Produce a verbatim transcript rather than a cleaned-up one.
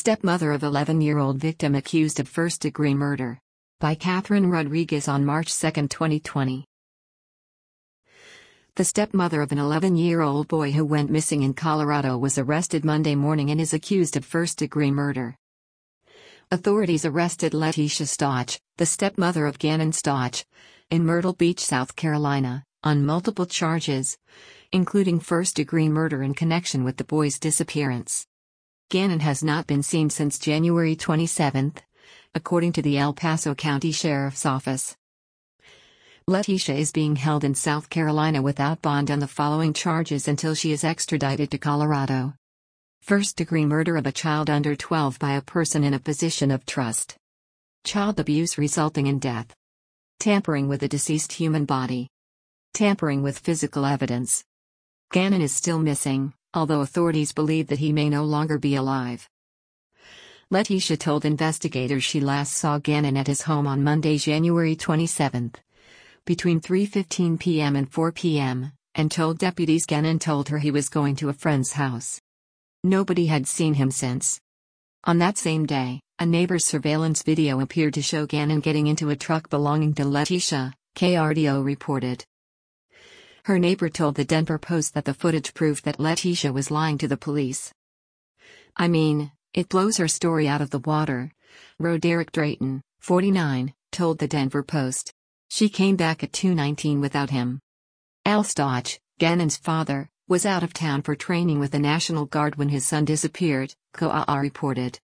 Stepmother of eleven-year-old victim accused of first-degree murder. By Catherine Rodriguez on March second, twenty twenty. The stepmother of an eleven-year-old boy who went missing in Colorado was arrested Monday morning and is accused of first-degree murder. Authorities arrested Letitia Stotch, the stepmother of Gannon Stotch, in Myrtle Beach, South Carolina, on multiple charges, including first-degree murder in connection with the boy's disappearance. Gannon has not been seen since January twenty-seventh, according to the El Paso County Sheriff's Office. Letitia is being held in South Carolina without bond on the following charges until she is extradited to Colorado. First-degree murder of a child under twelve by a person in a position of trust. Child abuse resulting in death. Tampering with a deceased human body. Tampering with physical evidence. Gannon is still missing, although authorities believe that he may no longer be alive. Letitia told investigators she last saw Gannon at his home on Monday, January twenty-seventh, between three fifteen p m and four p m, and told deputies Gannon told her he was going to a friend's house. Nobody had seen him since. On that same day, a neighbor's surveillance video appeared to show Gannon getting into a truck belonging to Letitia, K R D O reported. Her neighbor told the Denver Post that the footage proved that Letitia was lying to the police. "I mean, it blows her story out of the water," Roderick Drayton, forty-nine, told the Denver Post. "She came back at two nineteen without him." Al Stotch, Gannon's father, was out of town for training with the National Guard when his son disappeared, K O A reported.